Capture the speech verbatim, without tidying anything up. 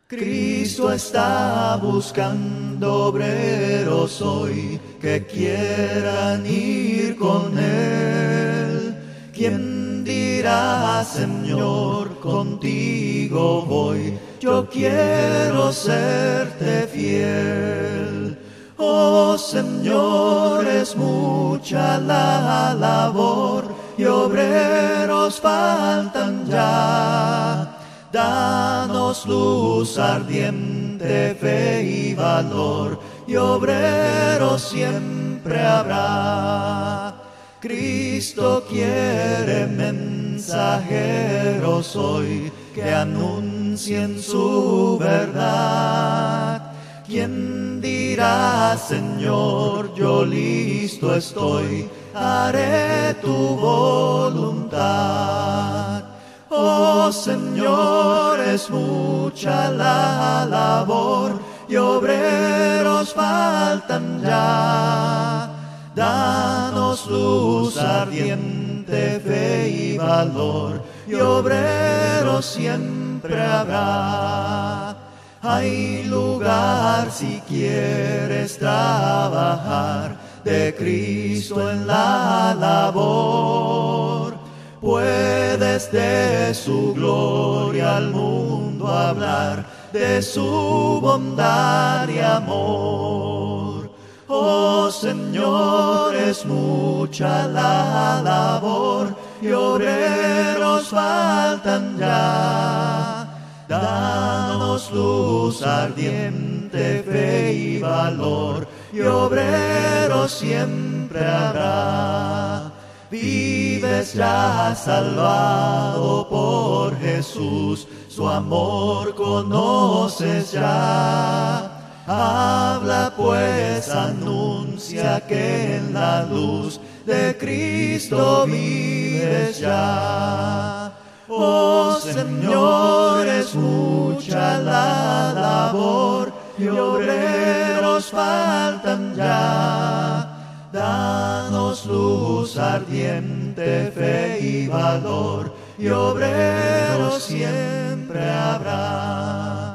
Cristo está buscando obreros hoy que quieran ir con Él. ¿Quién dirá, Señor, contigo voy? Yo quiero serte fiel. Oh Señor, es mucha la labor y obreros faltan ya. Danos luz ardiente, fe y valor, y obreros siempre habrá. Cristo quiere mensajeros hoy que anuncien su verdad. ¿Quién dirá, Señor, yo listo estoy, haré tu voluntad? Oh Señor, es mucha la labor y obreros faltan ya. Danos luz ardiente, fe y valor, y obreros siempre habrá. Hay lugar si quieres trabajar de Cristo en la labor. Puedes de su gloria al mundo hablar, de su bondad y amor. Oh Señor, es mucha la labor y obreros faltan ya. Danos luz ardiente, fe y valor, y obreros siempre habrá. Vives ya salvado por Jesús, su amor conoces ya. Habla pues, anuncia que en la luz de Cristo vives ya. Oh Señor, es mucha la labor y obreros faltan ya. Danos luz ardiente, fe y valor, y obreros siempre habrá.